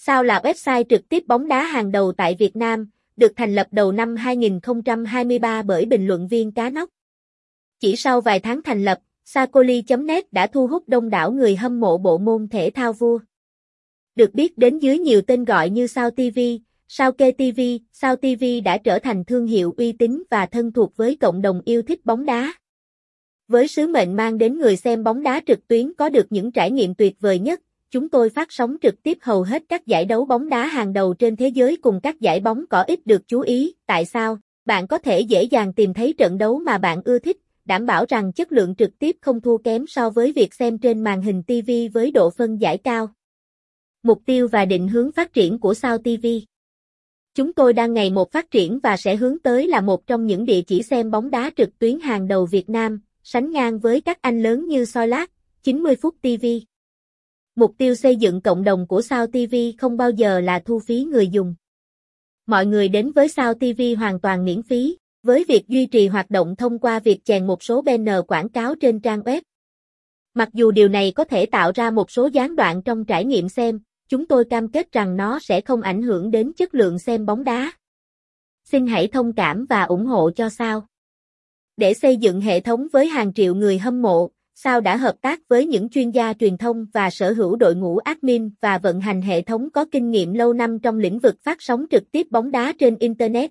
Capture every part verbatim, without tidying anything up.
Sao là website trực tiếp bóng đá hàng đầu tại Việt Nam, được thành lập đầu năm hai nghìn không trăm hai mươi ba bởi bình luận viên Cá Nóc. Chỉ sau vài tháng thành lập, Sakoli chấm net đã thu hút đông đảo người hâm mộ bộ môn thể thao vua. Được biết đến dưới nhiều tên gọi như Sao ti vi, Sao Kê ti vi, Sao ti vi đã trở thành thương hiệu uy tín và thân thuộc với cộng đồng yêu thích bóng đá. Với sứ mệnh mang đến người xem bóng đá trực tuyến có được những trải nghiệm tuyệt vời nhất, chúng tôi phát sóng trực tiếp hầu hết các giải đấu bóng đá hàng đầu trên thế giới cùng các giải bóng cỏ ít được chú ý. Tại sao? Bạn có thể dễ dàng tìm thấy trận đấu mà bạn ưa thích, đảm bảo rằng chất lượng trực tiếp không thua kém so với việc xem trên màn hình ti vi với độ phân giải cao. Mục tiêu và định hướng phát triển của Sao ti vi. Chúng tôi đang ngày một phát triển và sẽ hướng tới là một trong những địa chỉ xem bóng đá trực tuyến hàng đầu Việt Nam, sánh ngang với các anh lớn như Soi Lát, chín mươi phút ti vi. Mục tiêu xây dựng cộng đồng của Sao ti vi không bao giờ là thu phí người dùng. Mọi người đến với Sao ti vi hoàn toàn miễn phí, với việc duy trì hoạt động thông qua việc chèn một số banner quảng cáo trên trang web. Mặc dù điều này có thể tạo ra một số gián đoạn trong trải nghiệm xem, chúng tôi cam kết rằng nó sẽ không ảnh hưởng đến chất lượng xem bóng đá. Xin hãy thông cảm và ủng hộ cho Sao. Để xây dựng hệ thống với hàng triệu người hâm mộ, Sao đã hợp tác với những chuyên gia truyền thông và sở hữu đội ngũ admin và vận hành hệ thống có kinh nghiệm lâu năm trong lĩnh vực phát sóng trực tiếp bóng đá trên Internet.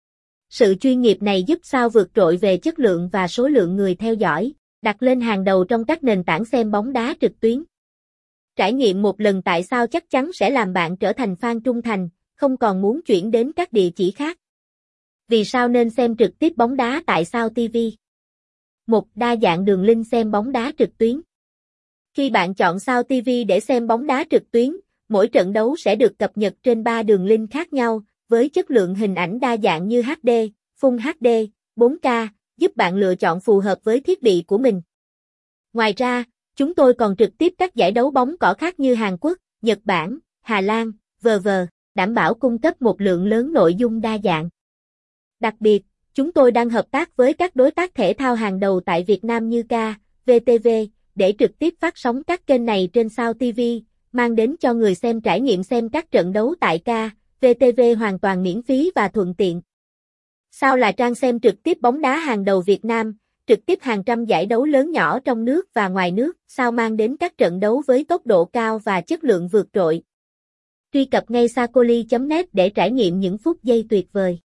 Sự chuyên nghiệp này giúp Sao vượt trội về chất lượng và số lượng người theo dõi, đặt lên hàng đầu trong các nền tảng xem bóng đá trực tuyến. Trải nghiệm một lần tại Sao chắc chắn sẽ làm bạn trở thành fan trung thành, không còn muốn chuyển đến các địa chỉ khác. Vì sao nên xem trực tiếp bóng đá tại Sao ti vi? một. Đa dạng đường link xem bóng đá trực tuyến. Khi bạn chọn Sao ti vi để xem bóng đá trực tuyến, mỗi trận đấu sẽ được cập nhật trên ba đường link khác nhau, với chất lượng hình ảnh đa dạng như hát đê, Full hát đê, bốn K, giúp bạn lựa chọn phù hợp với thiết bị của mình. Ngoài ra, chúng tôi còn trực tiếp các giải đấu bóng cỏ khác như Hàn Quốc, Nhật Bản, Hà Lan, vân vân, đảm bảo cung cấp một lượng lớn nội dung đa dạng. Đặc biệt, chúng tôi đang hợp tác với các đối tác thể thao hàng đầu tại Việt Nam như K, vê tê vê, để trực tiếp phát sóng các kênh này trên Sao ti vi, mang đến cho người xem trải nghiệm xem các trận đấu tại K, vê tê vê hoàn toàn miễn phí và thuận tiện. Sao là trang xem trực tiếp bóng đá hàng đầu Việt Nam, trực tiếp hàng trăm giải đấu lớn nhỏ trong nước và ngoài nước. Sao mang đến các trận đấu với tốc độ cao và chất lượng vượt trội. Truy cập ngay sakoli chấm net để trải nghiệm những phút giây tuyệt vời.